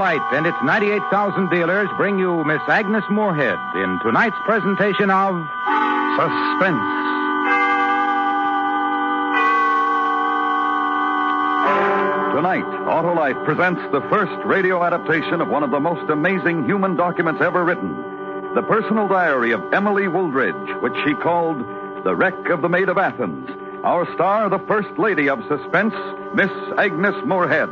Autolite and its 98,000 dealers bring you Miss Agnes Moorehead in tonight's presentation of Suspense. Tonight, Autolite presents the first radio adaptation of one of the most amazing human documents ever written, the personal diary of Emily Wooldridge, which she called The Wreck of the Maid of Athens. Our star, the First Lady of Suspense, Miss Agnes Moorehead.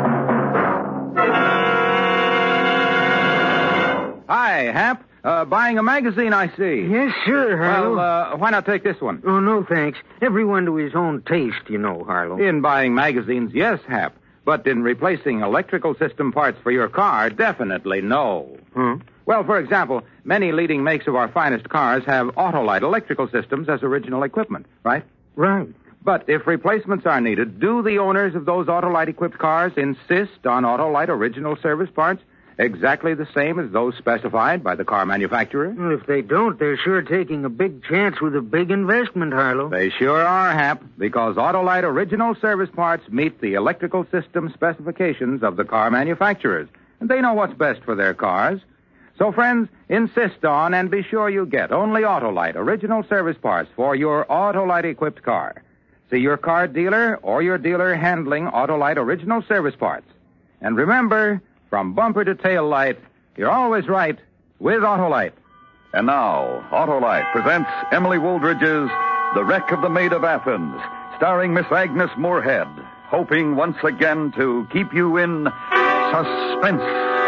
Hi, Hap. Buying a magazine, I see. Yes, sir, Harlow. Well, why not take this one? Oh, no, thanks. Everyone to his own taste, you know, Harlow. In buying magazines, yes, Hap. But in replacing electrical system parts for your car, definitely no. Well, for example, many leading makes of our finest cars have Autolite electrical systems as original equipment, right? Right. But if replacements are needed, do the owners of those Autolite-equipped cars insist on Autolite original service parts exactly the same as those specified by the car manufacturer? Well, if they don't, they're sure taking a big chance with a big investment, Harlow. They sure are, Hap, because Autolite original service parts meet the electrical system specifications of the car manufacturers, and they know what's best for their cars. So, friends, insist on and be sure you get only Autolite original service parts for your Autolite-equipped car. See your car dealer or your dealer handling Autolite original service parts. And remember, from bumper to tail light, you're always right with Autolite. And now, Autolite presents Emily Wooldridge's The Wreck of the Maid of Athens, starring Miss Agnes Moorehead, hoping once again to keep you in suspense.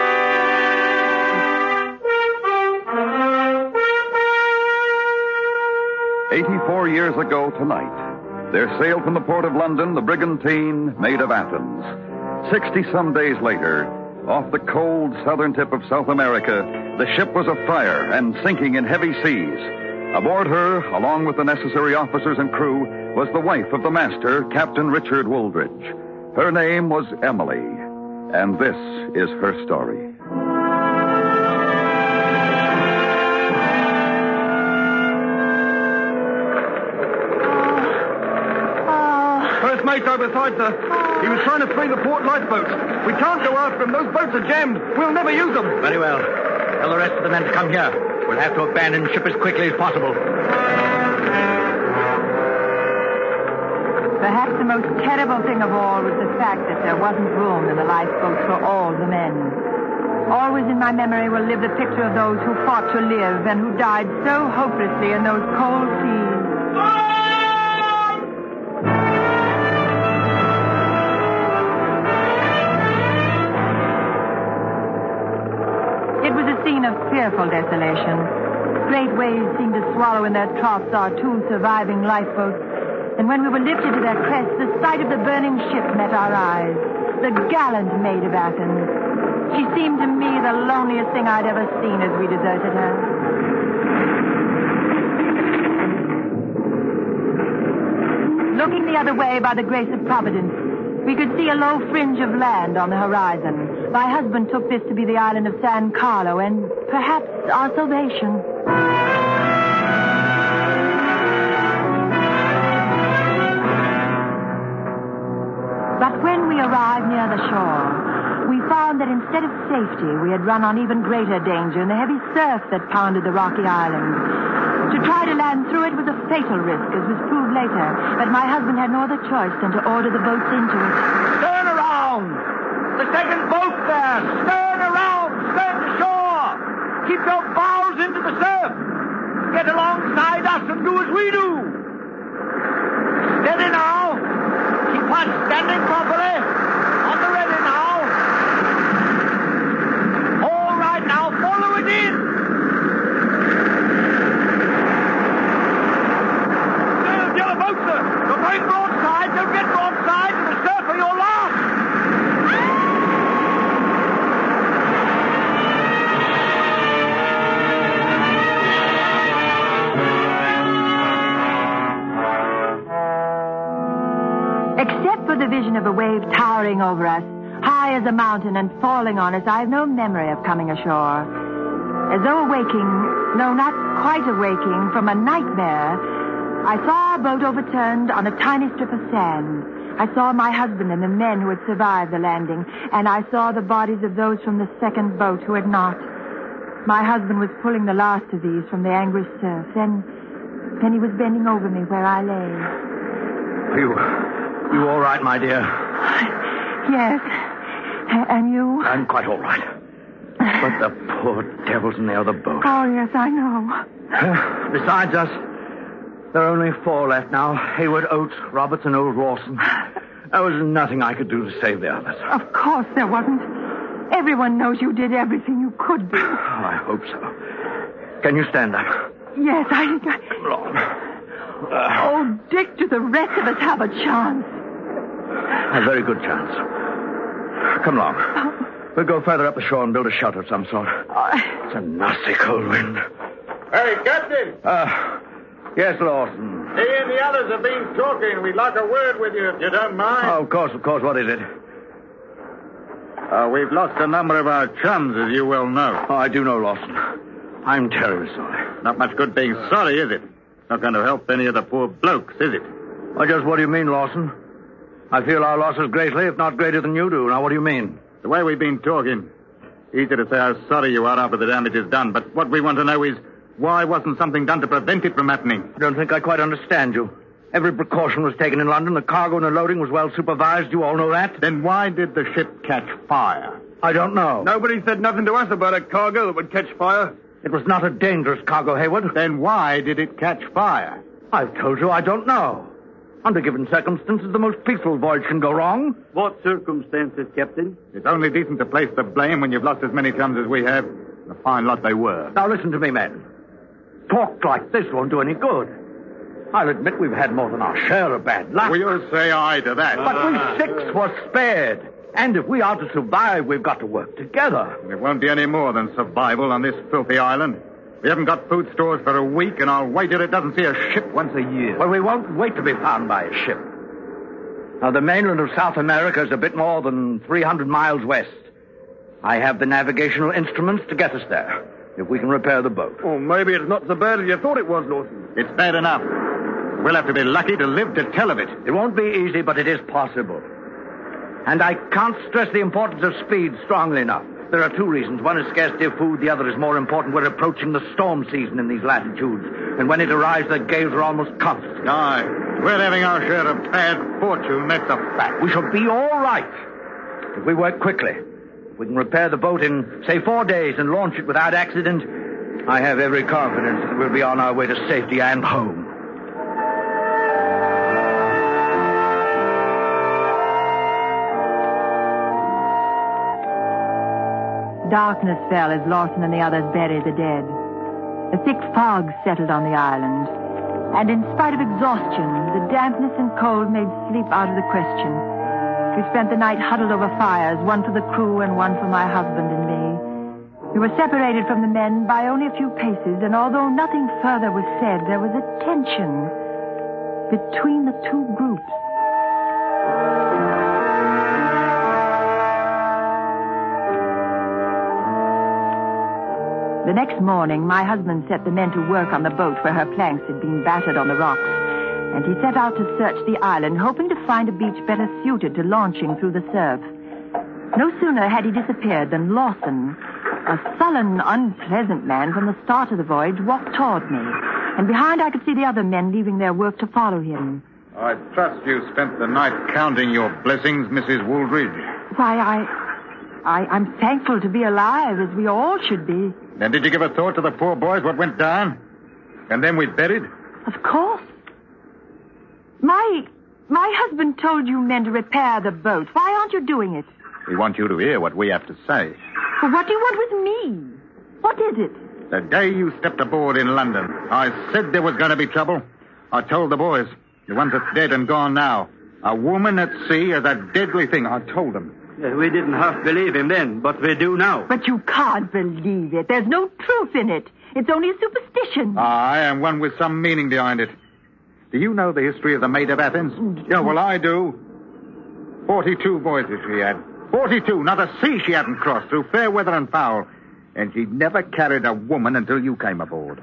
"84 years ago tonight, there sailed from the port of London the brigantine Maid of Athens. 60-some days later, off the cold southern tip of South America, the ship was afire and sinking in heavy seas. Aboard her, along with the necessary officers and crew, was the wife of the master, Captain Richard Wooldridge. Her name was Emily, and this is her story. First mate's overside, sir. He was trying to free the port lifeboats. We can't go after him. Those boats are jammed. We'll never use them. Very well. Tell the rest of the men to come here. We'll have to abandon ship as quickly as possible. Perhaps the most terrible thing of all was the fact that there wasn't room in the lifeboats for all the men. Always in my memory will live the picture of those who fought to live and who died so hopelessly in those cold seas. It was a scene of fearful desolation. Great waves seemed to swallow in their troughs our two surviving lifeboats. And when we were lifted to their crests, the sight of the burning ship met our eyes. The gallant Maid of Athens. She seemed to me the loneliest thing I'd ever seen as we deserted her. Looking the other way by the grace of Providence, we could see a low fringe of land on the horizon. My husband took this to be the island of San Carlo and perhaps our salvation. But when we arrived near the shore, we found that instead of safety, we had run on even greater danger in the heavy surf that pounded the rocky island. To try to land through it was a fatal risk, as was proved later, but my husband had no other choice than to order the boats into it. Turn around! The second boat there! Stern around! Stern to shore! Keep your bows into the surf! Get alongside us and do as we do! Steady now! Keep on standing properly! On the ready now! All right now, follow it in! There's the other boat, sir! You're going broadside! Don't get broadside! The surf or you're lost! Except for the vision of a wave towering over us, high as a mountain and falling on us, I have no memory of coming ashore. As though awaking, no, not quite awaking, from a nightmare, I saw our boat overturned on a tiny strip of sand. I saw my husband and the men who had survived the landing, and I saw the bodies of those from the second boat who had not. My husband was pulling the last of these from the angry surf. Then he was bending over me where I lay. You all right, my dear? Yes. And you? I'm quite all right. But the poor devils in the other boat. Oh, yes, I know. Besides us, there are only 4 left now. Hayward, Oates, Roberts, and old Lawson. There was nothing I could do to save the others. Of course there wasn't. Everyone knows you did everything you could do. Oh, I hope so. Can you stand up? Yes, Come along. Oh, Dick, do the rest of us have a chance? A very good chance. Come along. We'll go further up the shore and build a shelter of some sort. It's a nasty cold wind. Hey, Captain! Yes, Lawson. He and the others have been talking. We'd like a word with you, if you don't mind. Oh, of course. What is it? We've lost a number of our chums, as you well know. Oh, I do know, Lawson. I'm terribly sorry. Not much good being sorry, is it? Not going to help any of the poor blokes, is it? Well, just what do you mean, Lawson? I feel our losses greatly, if not greater than you do. Now, what do you mean? The way we've been talking. Easy to say how sorry you are after the damage is done, but what we want to know is why wasn't something done to prevent it from happening? I don't think I quite understand you. Every precaution was taken in London. The cargo and the loading was well supervised. You all know that. Then why did the ship catch fire? I don't know. Nobody said nothing to us about a cargo that would catch fire. It was not a dangerous cargo, Hayward. Then why did it catch fire? I've told you I don't know. Under given circumstances, the most peaceful voyage can go wrong. What circumstances, Captain? It's only decent to place the blame when you've lost as many chums as we have. A fine lot they were. Now listen to me, men. Talk like this won't do any good. I'll admit we've had more than our share of bad luck. We'll say aye to that. But we 6 were spared. And if we are to survive, we've got to work together. It won't be any more than survival on this filthy island. We haven't got food stores for a week, and I'll wager it doesn't see a ship once a year. Well, we won't wait to be found by a ship. Now, the mainland of South America is a bit more than 300 miles west. I have the navigational instruments to get us there, if we can repair the boat. Oh, maybe it's not so bad as you thought it was, Lawson. It's bad enough. We'll have to be lucky to live to tell of it. It won't be easy, but it is possible. And I can't stress the importance of speed strongly enough. There are 2 reasons. One is scarcity of food. The other is more important. We're approaching the storm season in these latitudes. And when it arrives, the gales are almost constant. Aye. We're having our share of bad fortune. That's a fact. We shall be all right if we work quickly. If we can repair the boat in, say, 4 days and launch it without accident, I have every confidence that we'll be on our way to safety and home. Darkness fell as Lawson and the others buried the dead. A thick fog settled on the island, and in spite of exhaustion, the dampness and cold made sleep out of the question. We spent the night huddled over fires, one for the crew and one for my husband and me. We were separated from the men by only a few paces, and although nothing further was said, there was a tension between the 2 groups. The next morning, my husband set the men to work on the boat where her planks had been battered on the rocks, and he set out to search the island, hoping to find a beach better suited to launching through the surf. No sooner had he disappeared than Lawson, a sullen, unpleasant man from the start of the voyage, walked toward me, and behind I could see the other men leaving their work to follow him. I trust you spent the night counting your blessings, Mrs. Wooldridge. Why, I'm thankful to be alive, as we all should be. Then did you give a thought to the poor boys, what went down? And then we buried? Of course. My husband told you men to repair the boat. Why aren't you doing it? We want you to hear what we have to say. Well, what do you want with me? What is it? The day you stepped aboard in London, I said there was going to be trouble. I told the boys, the ones that's dead and gone now, a woman at sea is a deadly thing. I told them. We didn't half believe him then, but we do now. But you can't believe it. There's no truth in it. It's only a superstition. Aye, and one with some meaning behind it. Do you know the history of the Maid of Athens? Yeah, well, I do. 42 voyages she had. 42, not a sea she hadn't crossed through fair weather and foul. And she never carried a woman until you came aboard.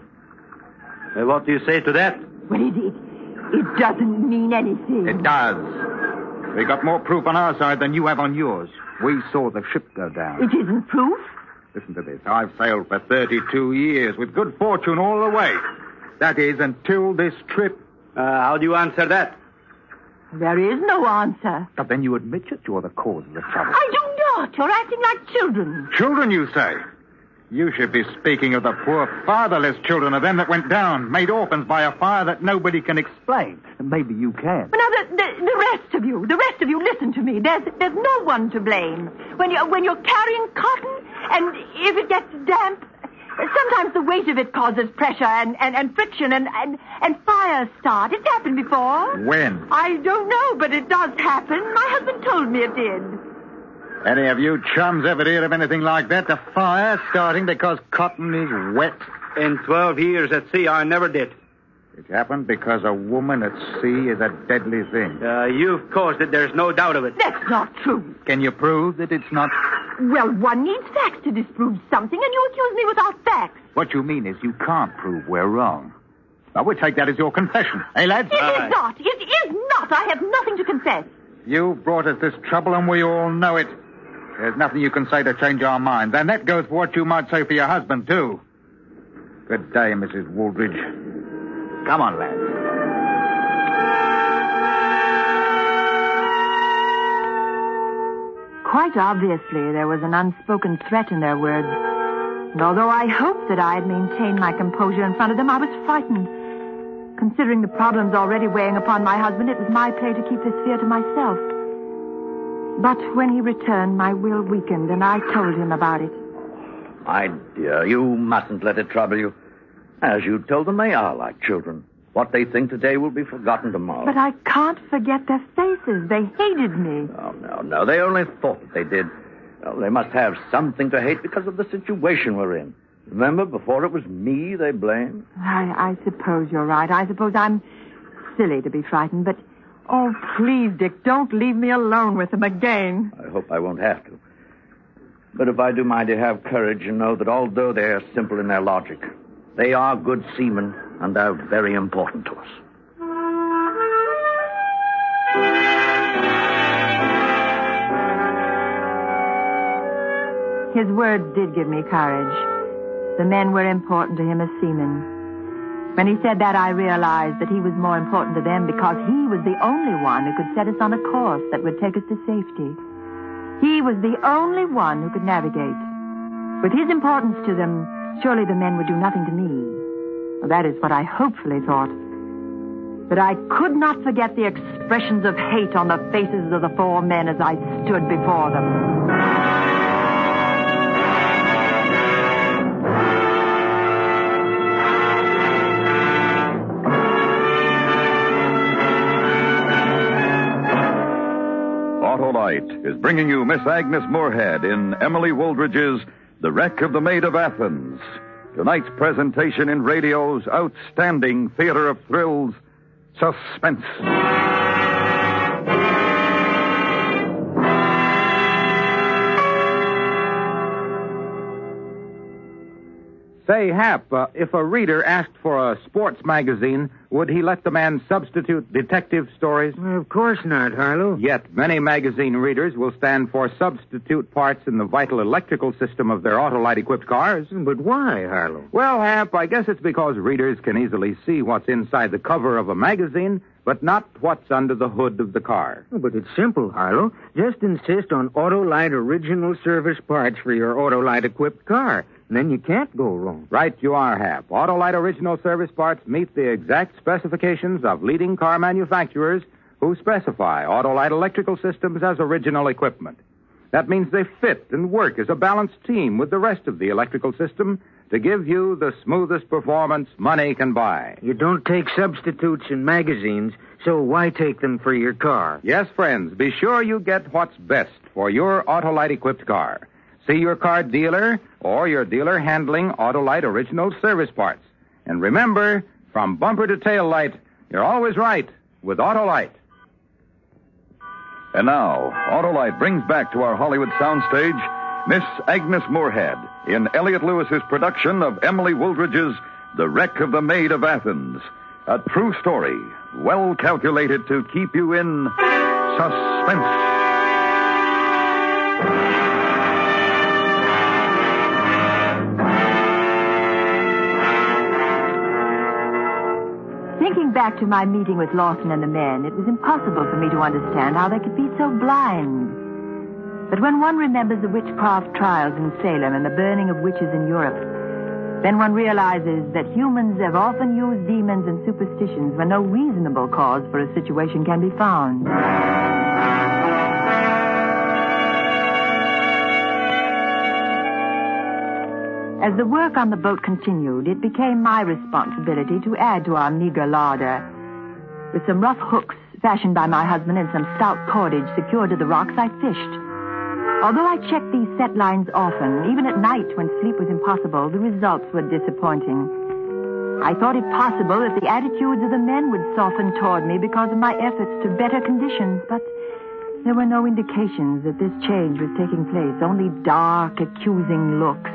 What do you say to that? Well, it doesn't mean anything. It does. We got more proof on our side than you have on yours. We saw the ship go down. It isn't proof. Listen to this. I've sailed for 32 years with good fortune all the way. That is, until this trip. How do you answer that? There is no answer. But then you admit that you're the cause of the trouble. I do not. You're acting like children. Children, you say? You should be speaking of the poor fatherless children of them that went down, made orphans by a fire that nobody can explain. And maybe you can. But now, the rest of you, listen to me. There's no one to blame. When you're carrying cotton, and if it gets damp, sometimes the weight of it causes pressure and friction and fires start. It's happened before. When? I don't know, but it does happen. My husband told me it did. Any of you chums ever hear of anything like that? A fire starting because cotton is wet? In 12 years at sea, I never did. It happened because a woman at sea is a deadly thing. You've caused it. There's no doubt of it. That's not true. Can you prove that it's not? Well, one needs facts to disprove something, and you accuse me without facts. What you mean is you can't prove we're wrong. Now, we'll take that as your confession. Eh, lads? It is not. It is not. I have nothing to confess. You brought us this trouble, and we all know it. There's nothing you can say to change our minds. And that goes for what you might say for your husband, too. Good day, Mrs. Wooldridge. Come on, lads. Quite obviously, there was an unspoken threat in their words. And although I hoped that I had maintained my composure in front of them, I was frightened. Considering the problems already weighing upon my husband, it was my play to keep this fear to myself. But when he returned, my will weakened, and I told him about it. My dear, you mustn't let it trouble you. As you told them, they are like children. What they think today will be forgotten tomorrow. But I can't forget their faces. They hated me. Oh, no. They only thought that they did. Well, they must have something to hate because of the situation we're in. Remember, before it was me they blamed? I suppose you're right. I suppose I'm silly to be frightened, but... Oh, please, Dick, don't leave me alone with them again. I hope I won't have to. But if I do, my dear, have courage and know that although they are simple in their logic, they are good seamen and are very important to us. His words did give me courage. The men were important to him as seamen. When he said that, I realized that he was more important to them because he was the only one who could set us on a course that would take us to safety. He was the only one who could navigate. With his importance to them, surely the men would do nothing to me. Well, that is what I hopefully thought. But I could not forget the expressions of hate on the faces of the four men as I stood before them. Autolite is bringing you Miss Agnes Moorehead in Emily Wooldridge's The Wreck of the Maid of Athens. Tonight's presentation in radio's outstanding theater of thrills, Suspense. Say, Hap, if a reader asked for a sports magazine, would he let the man substitute detective stories? Of course not, Harlow. Yet many magazine readers will stand for substitute parts in the vital electrical system of their Autolite-equipped cars. But why, Harlow? Well, Hap, I guess it's because readers can easily see what's inside the cover of a magazine, but not what's under the hood of the car. Oh, but it's simple, Harlow. Just insist on Autolite original service parts for your Autolite-equipped car. And then you can't go wrong. Right you are, Hap. Autolite original service parts meet the exact specifications of leading car manufacturers who specify Autolite electrical systems as original equipment. That means they fit and work as a balanced team with the rest of the electrical system to give you the smoothest performance money can buy. You don't take substitutes in magazines, so why take them for your car? Yes, friends, be sure you get what's best for your Autolite-equipped car. See your car dealer or your dealer handling Autolite original service parts. And remember, from bumper to tail light, you're always right with Autolite. And now, Autolite brings back to our Hollywood soundstage Miss Agnes Moorehead in Elliot Lewis's production of Emily Wooldridge's The Wreck of the Maid of Athens. A true story, well calculated to keep you in Suspense. Thinking back to my meeting with Lawson and the men, it was impossible for me to understand how they could be so blind. But when one remembers the witchcraft trials in Salem and the burning of witches in Europe, then one realizes that humans have often used demons and superstitions when no reasonable cause for a situation can be found. As the work on the boat continued, it became my responsibility to add to our meager larder. With some rough hooks fashioned by my husband and some stout cordage secured to the rocks, I fished. Although I checked these set lines often, even at night when sleep was impossible, the results were disappointing. I thought it possible that the attitudes of the men would soften toward me because of my efforts to better conditions, but there were no indications that this change was taking place, only dark, accusing looks.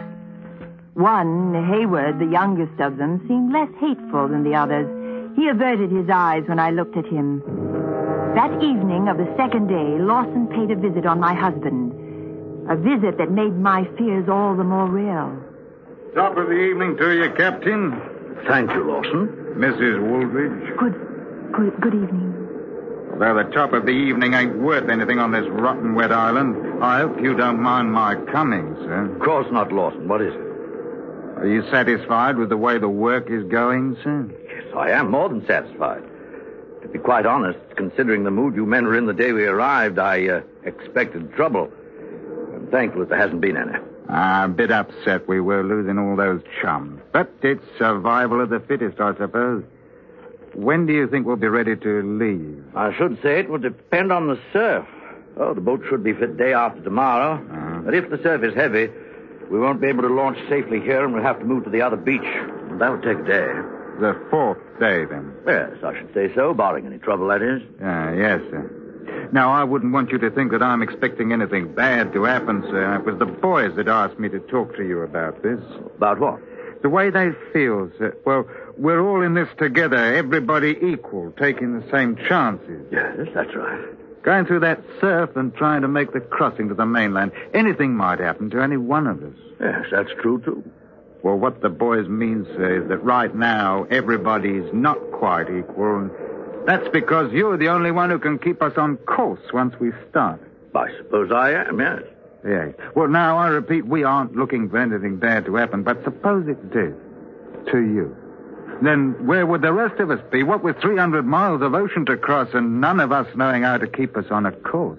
One, Hayward, the youngest of them, seemed less hateful than the others. He averted his eyes when I looked at him. That evening of the second day, Lawson paid a visit on my husband. A visit that made my fears all the more real. Top of the evening to you, Captain. Thank you, Lawson. Mrs. Wooldridge. Good evening. Although the top of the evening ain't worth anything on this rotten wet island, I hope you don't mind my coming, sir. Of course not, Lawson. What is it? Are you satisfied with the way the work is going, sir? Yes, I am more than satisfied. To be quite honest, considering the mood you men were in the day we arrived, I expected trouble. I'm thankful that there hasn't been any. A bit upset we were losing all those chums. But it's survival of the fittest, I suppose. When do you think we'll be ready to leave? I should say it would depend on the surf. Oh, the boat should be fit day after tomorrow. But if the surf is heavy, we won't be able to launch safely here, and we'll have to move to the other beach. That would take a day. The fourth day, then? Yes, I should say so, barring any trouble, that is. Yes, sir. Now, I wouldn't want you to think that I'm expecting anything bad to happen, sir. It was the boys that asked me to talk to you about this. About what? The way they feel, sir. Well, we're all in this together, everybody equal, taking the same chances. Yes, that's right. Going through that surf and trying to make the crossing to the mainland. Anything might happen to any one of us. Yes, that's true, too. Well, what the boys mean, sir, is that right now everybody's not quite equal. And that's because you're the only one who can keep us on course once we start. I suppose I am, yes. Yes. Well, now, I repeat, we aren't looking for anything bad to happen, but suppose it did. To you. Then where would the rest of us be? What with 300 miles of ocean to cross and none of us knowing how to keep us on a course?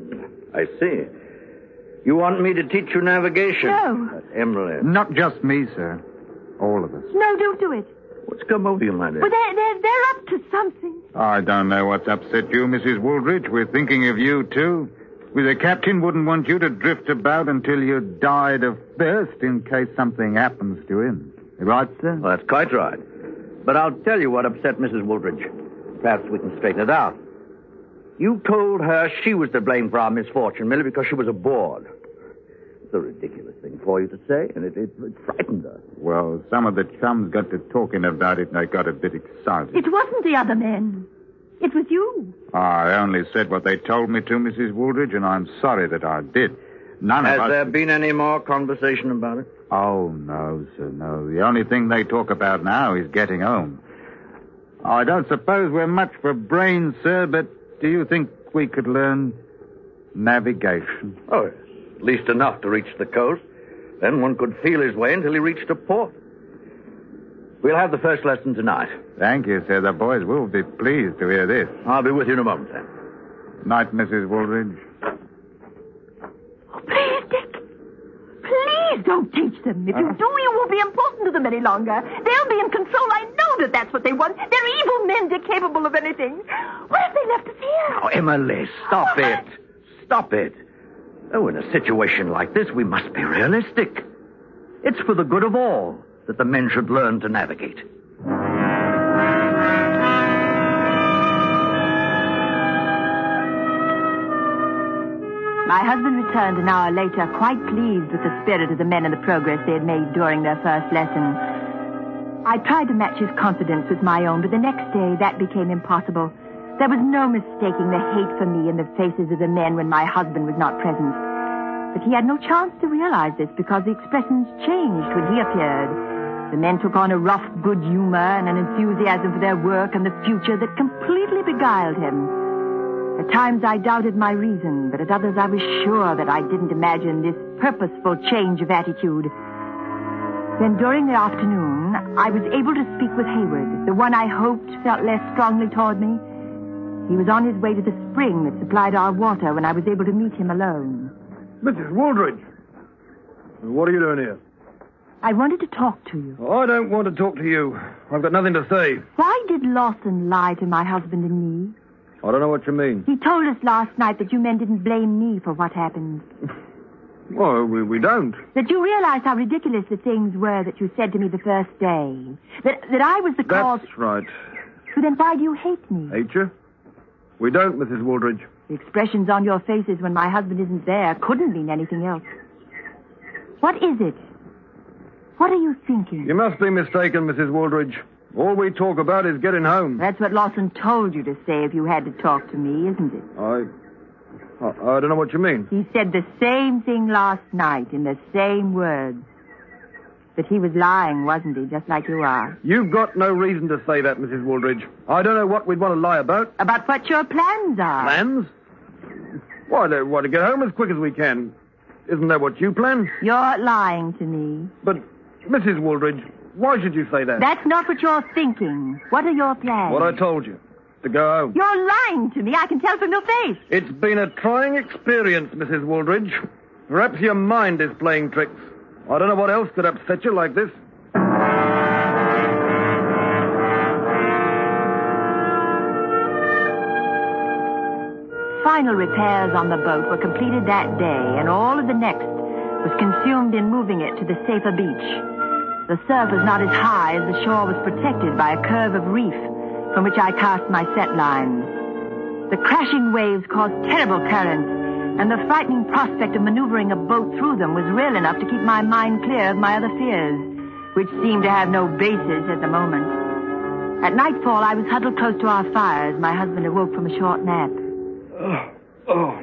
I see. You want me to teach you navigation? No. Emily. Not just me, sir. All of us. No, don't do it. What's come over you, my dear? Well, they're up to something. I don't know what's upset you, Mrs. Wooldridge. We're thinking of you, too. The captain wouldn't want you to drift about until you died of thirst in case something happens to him. Right, sir? Well, that's quite right. But I'll tell you what upset Mrs. Wooldridge. Perhaps we can straighten it out. You told her she was to blame for our misfortune merely because she was aboard. It's a ridiculous thing for you to say, and it frightened her. Well, some of the chums got to talking about it, and they got a bit excited. It wasn't the other men. It was you. I only said what they told me to, Mrs. Wooldridge, and I'm sorry that I did. Has there been any more conversation about it? Oh, no, sir, no. The only thing they talk about now is getting home. I don't suppose we're much for brains, sir, but do you think we could learn navigation? Oh, yes. At least enough to reach the coast. Then one could feel his way until he reached a port. We'll have the first lesson tonight. Thank you, sir. The boys will be pleased to hear this. I'll be with you in a moment, then. Night, Mrs. Wooldridge. Oh, please, Dick. Please don't teach them. If you do, you won't be important to them any longer. They'll be in control. I know that that's what they want. They're evil men. They're capable of anything. What have they left us here? Oh, Emily, stop it. Stop it. Oh, in a situation like this, we must be realistic. It's for the good of all that the men should learn to navigate. My husband returned an hour later, quite pleased with the spirit of the men and the progress they had made during their first lesson. I tried to match his confidence with my own, but the next day that became impossible. There was no mistaking the hate for me in the faces of the men when my husband was not present. But he had no chance to realize this because the expressions changed when he appeared. The men took on a rough good humor and an enthusiasm for their work and the future that completely beguiled him. At times I doubted my reason, but at others I was sure that I didn't imagine this purposeful change of attitude. Then during the afternoon, I was able to speak with Hayward, the one I hoped felt less strongly toward me. He was on his way to the spring that supplied our water when I was able to meet him alone. Mrs. Wooldridge, what are you doing here? I wanted to talk to you. I don't want to talk to you. I've got nothing to say. Why did Lawson lie to my husband and me? I don't know what you mean. He told us last night that you men didn't blame me for what happened. Well, we don't. That you realized how ridiculous the things were that you said to me the first day. That I was the cause... That's right. So then why do you hate me? Hate you? We don't, Mrs. Wooldridge. The expressions on your faces when my husband isn't there couldn't mean anything else. What is it? What are you thinking? You must be mistaken, Mrs. Wooldridge. All we talk about is getting home. That's what Lawson told you to say if you had to talk to me, isn't it? I don't know what you mean. He said the same thing last night in the same words. But he was lying, wasn't he, just like you are? You've got no reason to say that, Mrs. Wooldridge. I don't know what we'd want to lie about. About what your plans are. Plans? Why, they want to get home as quick as we can. Isn't that what you plan? You're lying to me. But, Mrs. Wooldridge, why should you say that? That's not what you're thinking. What are your plans? What I told you. To go home. You're lying to me. I can tell from your face. It's been a trying experience, Mrs. Wooldridge. Perhaps your mind is playing tricks. I don't know what else could upset you like this. Final repairs on the boat were completed that day, and all of the next was consumed in moving it to the safer beach. The surf was not as high as the shore was protected by a curve of reef from which I cast my set lines. The crashing waves caused terrible currents, and the frightening prospect of maneuvering a boat through them was real enough to keep my mind clear of my other fears, which seemed to have no basis at the moment. At nightfall, I was huddled close to our fire as my husband awoke from a short nap. Oh.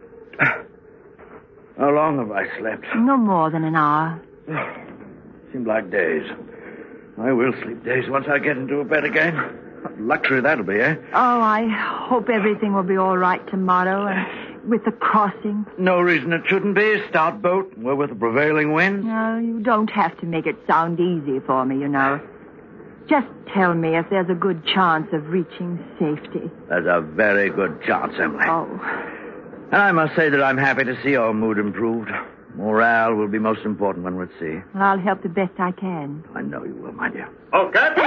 How long have I slept? No more than an hour. Seemed like days. I will sleep days once I get into a bed again. What luxury that'll be, eh? Oh, I hope everything will be all right tomorrow, and with the crossing. No reason it shouldn't be. Stout boat. We're with the prevailing wind. No, you don't have to make it sound easy for me, you know. Just tell me if there's a good chance of reaching safety. There's a very good chance, Emily. Oh. And I must say that I'm happy to see your mood improved. Morale will be most important when we're at sea. Well, I'll help the best I can. I know you will, my dear. Oh, Captain!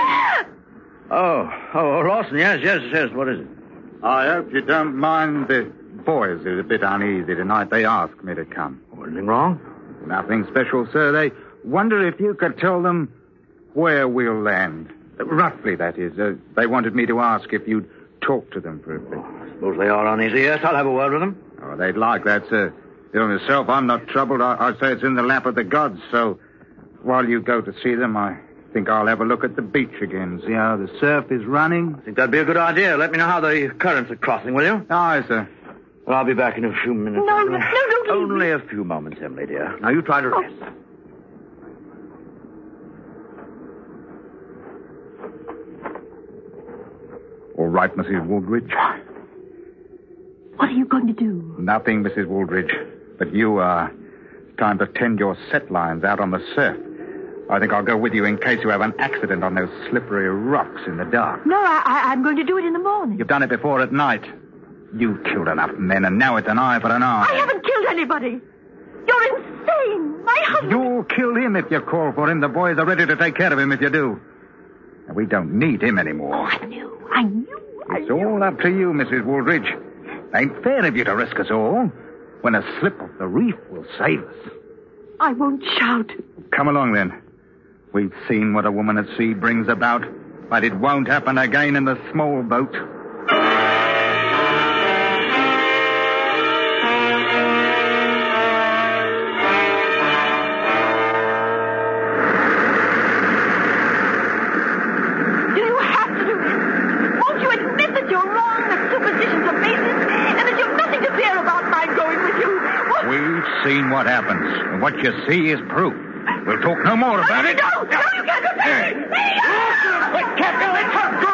Oh, Lawson, yes. What is it? I hope you don't mind the boys are a bit uneasy tonight. They asked me to come. Anything wrong? Nothing special, sir. They wonder if you could tell them where we'll land. Roughly, that is. They wanted me to ask if you'd talk to them for a bit. I suppose they are uneasy. Yes, I'll have a word with them. Oh, they'd like that, sir. You know, myself, I'm not troubled. I say it's in the lap of the gods, so while you go to see them, I think I'll have a look at the beach again, see how the surf is running. I think that'd be a good idea. Let me know how the currents are crossing, will you? Aye, sir. Well, I'll be back in a few minutes. No, don't Only a few moments, Emily, dear. Now, you try to rest. All right, Mrs. Wooldridge. What are you going to do? Nothing, Mrs. Wooldridge. But you, it's time to tend your set lines out on the surf. I think I'll go with you in case you have an accident on those slippery rocks in the dark. No, I'm going to do it in the morning. You've done it before at night. You killed enough men, and now it's an eye for an eye. I haven't killed anybody. You're insane. My husband... You'll kill him if you call for him. The boys are ready to take care of him if you do. And we don't need him anymore. Oh, I knew. It's all up to you, Mrs. Wooldridge. Ain't fair of you to risk us all when a slip off the reef will save us. I won't shout. Come along, then. We've seen what a woman at sea brings about, but it won't happen again in the small boat. Do you have to do this? Won't you admit that you're wrong, that seen what happens. And what you see is proof. We'll talk no more about it. No, you can't do that. Wait, Captain, let her go.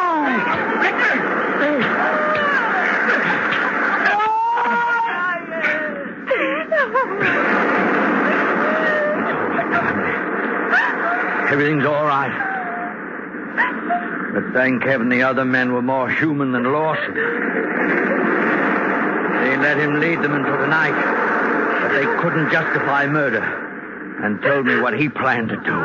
Everything's all right. But thank heaven the other men were more human than Lawson. They let him lead them into the night, but they couldn't justify murder and told me what he planned to do.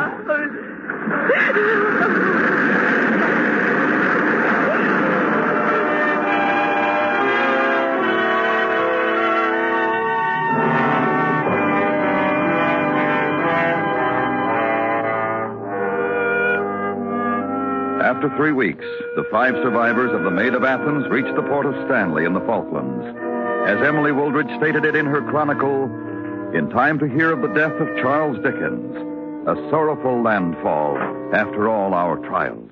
After 3 weeks, the 5 survivors of the Maid of Athens reached the port of Stanley in the Falklands. As Emily Wooldridge stated it in her chronicle, in time to hear of the death of Charles Dickens, a sorrowful landfall after all our trials.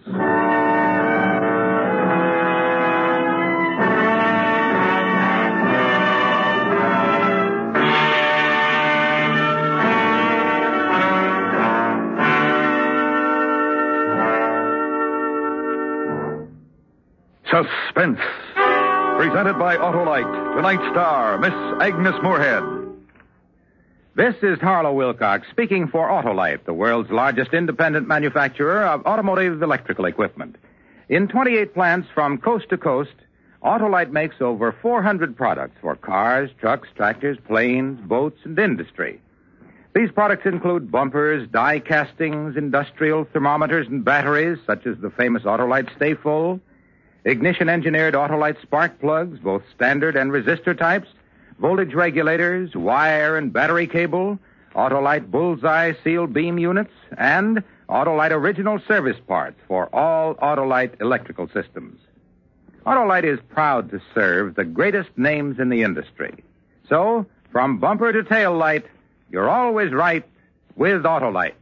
Suspense. Presented by Autolite. Tonight's star, Miss Agnes Moorehead. This is Harlow Wilcox speaking for Autolite, the world's largest independent manufacturer of automotive electrical equipment. In 28 plants from coast to coast, Autolite makes over 400 products for cars, trucks, tractors, planes, boats, and industry. These products include bumpers, die castings, industrial thermometers, and batteries, such as the famous Autolite Stay Full, ignition-engineered Autolite spark plugs, both standard and resistor types, voltage regulators, wire and battery cable, Autolite bullseye seal beam units, and Autolite original service parts for all Autolite electrical systems. Autolite is proud to serve the greatest names in the industry. So, from bumper to tail light, you're always right with Autolite.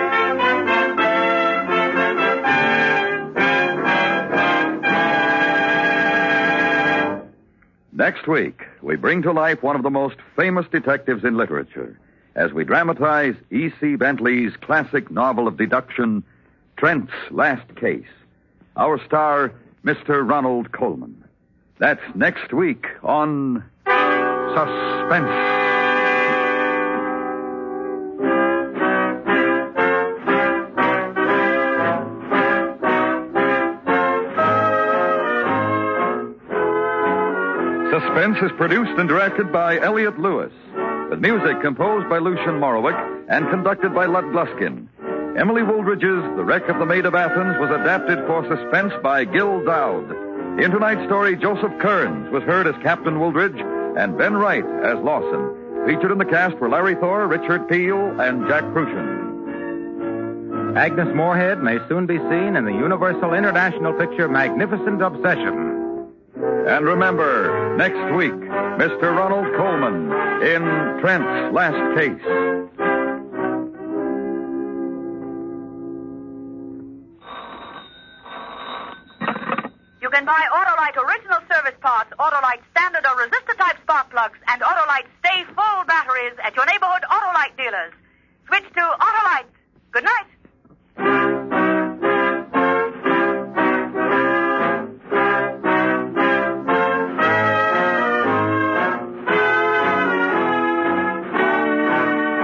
Next week, we bring to life one of the most famous detectives in literature as we dramatize E.C. Bentley's classic novel of deduction, Trent's Last Case. Our star, Mr. Ronald Colman. That's next week on Suspense. Suspense is produced and directed by Elliott Lewis, with music composed by Lucian Morowick and conducted by Lud Gluskin. Emily Wooldridge's The Wreck of the Maid of Athens was adapted for Suspense by Gil Dowd. In tonight's story, Joseph Kearns was heard as Captain Wooldridge and Ben Wright as Lawson. Featured in the cast were Larry Thor, Richard Peel, and Jack Prussian. Agnes Moorehead may soon be seen in the Universal International picture Magnificent Obsession. And remember, next week, Mr. Ronald Colman in Trent's Last Case. You can buy Autolite original service parts, Autolite standard or resistor type spark plugs, and Autolite Stay Full batteries at your neighborhood Autolite dealers. Switch to Autolite. Good night.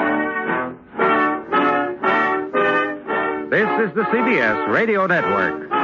This is the CBS Radio Network.